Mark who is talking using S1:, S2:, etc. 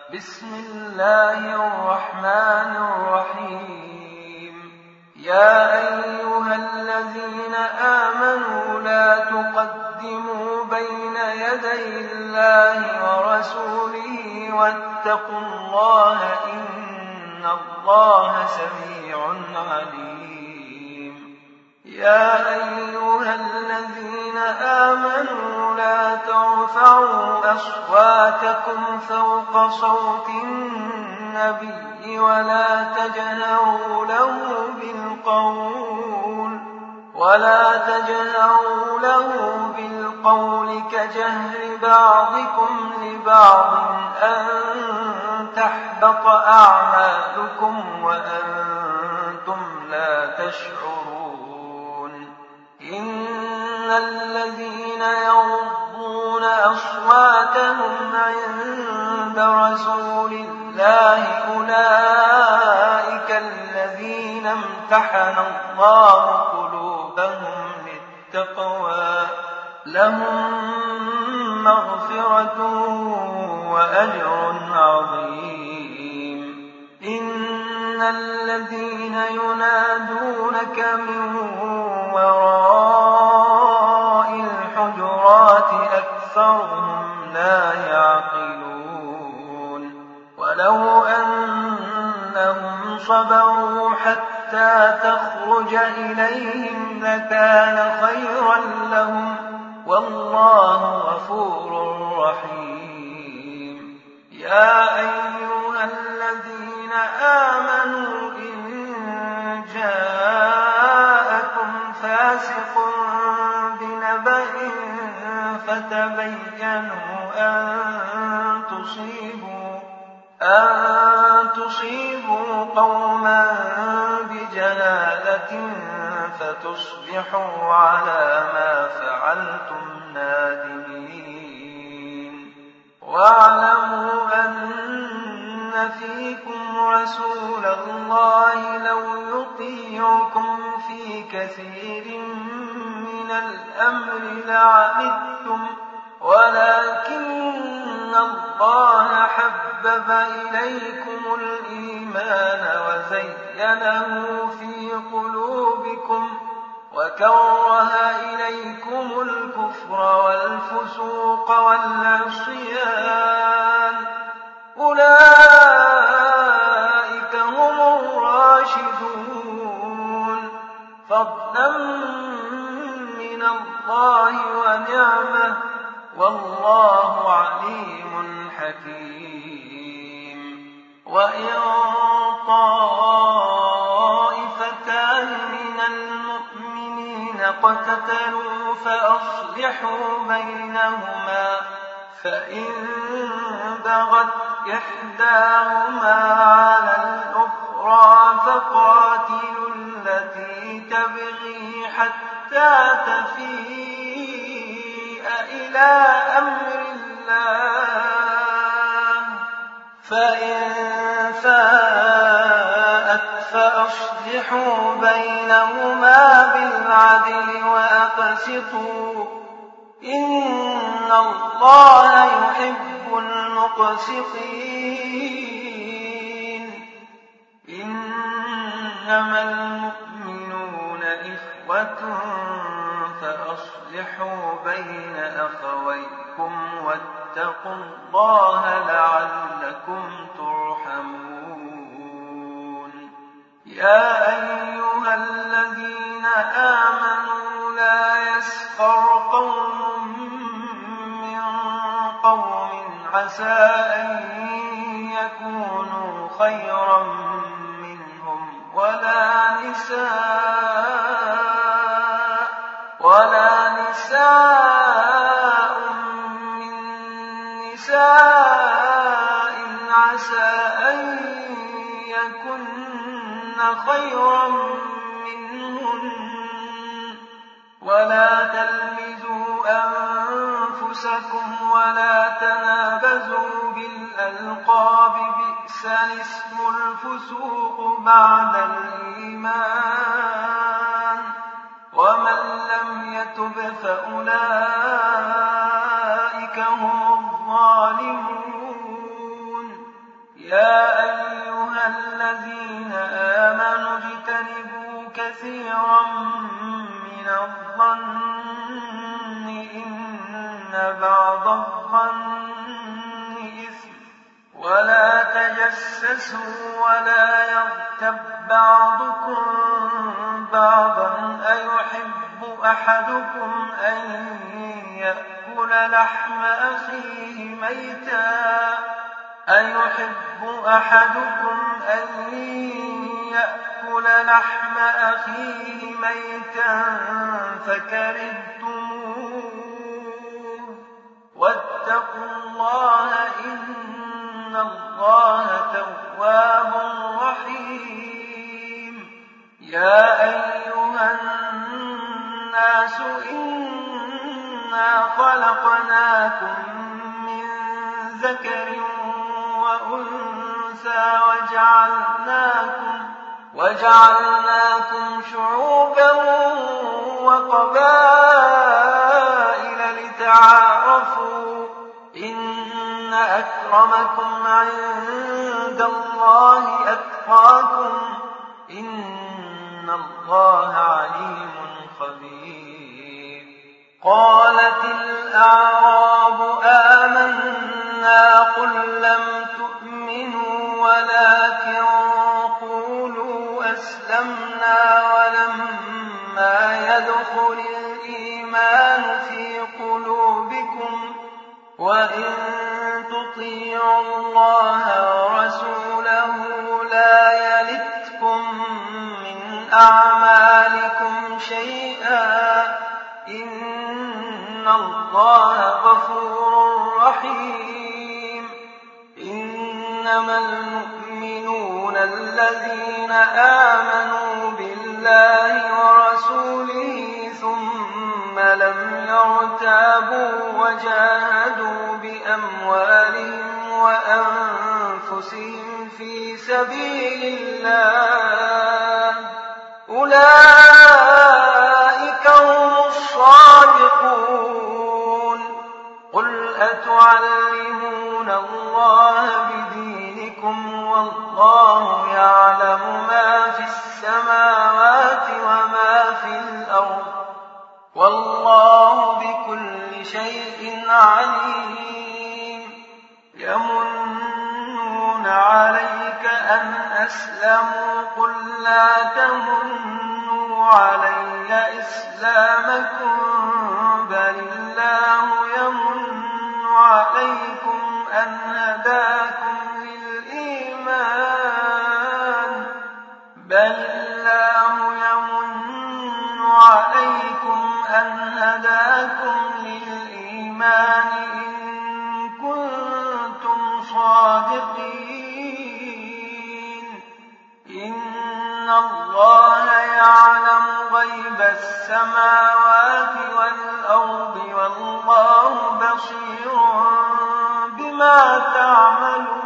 S1: بسم الله الرحمن الرحيم. يا أيها الذين آمنوا لا تقدموا بين يدي الله ورسوله واتقوا الله إن الله سميع عليم. يا أيها الذين آمنوا لا ترفعوا أصواتكم فوق صوت النبي ولا تجهروا له بالقول كجهر بعضكم لبعض أن تحبط أعمالكم وأنتم لا تشعرون. إن الذين يغضون أصواتهم عند رسول الله أولئك الذين امتحن الله قلوبهم للتقوى لهم مغفرة وأجر عظيم. إن الذين ينادونك من وراء الحجرات أكثرهم لا يعقلون. ولو أنهم صبروا حتى تخرج إليهم لكان خيرا لهم والله غفور رحيم. يا أيها الذين آمنوا إن جاءكم فاسق بنبأ فتبينوا أن تصيبوا قوما بجهالة فتصبحوا على ما فعلتم نادمين. واعلموا أن فيكم رسول الله لو يطيعكم في كثير من الأمر لعنتم ولكن الله حبب إليكم الإيمان وزينه في قلوبكم وكره إليكم الكفر والفسوق والعصيان أولئك هم الراشدون فضلا من الله ونعمه والله عليم حكيم. وإن طائفتان من المؤمنين اقتتلوا فأصلحوا بينهما فإن بغت إحداهما على الأخرى فقاتلوا التي تبغي حتى تفيء إلى أمر الله فإن فاءت فأصلحوا بينهما بالعدل وأقسطوا إن الله يحب المقسطين. إنما المؤمنون إخوة فأصلحوا بين أخويكم واتقوا الله لعلكم ترحمون. يا أيها الذين آمنوا لا يسخر قوم من قوم عسى أن يكونوا خيرا منهم ولا نساء من نساء عسى أن يكن خيرا منهن ولا تلمزوا أنفسكم ولا تنابزوا بالألقاب بئس الاسم الفسوق بعد الإيمان ومن لم يتب فأولئك هم الظالمون. يا أيها الذين آمنوا اجتنبوا كثيرا من الظن إن بعض الظن إثم ولا تجسسوا ولا يغتب بعضكم بعضا أيحب أحدكم أن يأكل لحم أخيه ميتا فكرهتموه واتقوا الله إن الله تواب رحيم يا أيها الناس إنا خلقناكم من ذكر وأنثى وجعلناكم شعوبا وقبائل لتعارفوا إن أكرمكم عند الله أتقاكم إن الله عليم خبير قالت الأعراب آمنا قل لم تؤمنوا ولكن قولوا أسلمنا ولما يدخل الإيمان في قلوبكم وإن تطيعوا الله ورسوله لا يلتكم من أعمالكم شيئا إن الله غفور رحيم إنما المؤمنون الذين آمنوا بالله ورسوله ثم لم يرتابوا وجاهدوا بأموالهم وأنفسهم في سبيل الله أولئك هم الصادقون قل أتعلمون الله بدينكم والله يعلم ما في السماوات وما في الأرض والله بكل شيء عليم يمنون عليك أن أسلموا قل لا تمنوا علي إسلامكم بل الله يمن عليكم أن هداكم للإيمان إن كنتم صادقين إن الله يعلم غيب السماوات والأرض والله بصير بما تعملون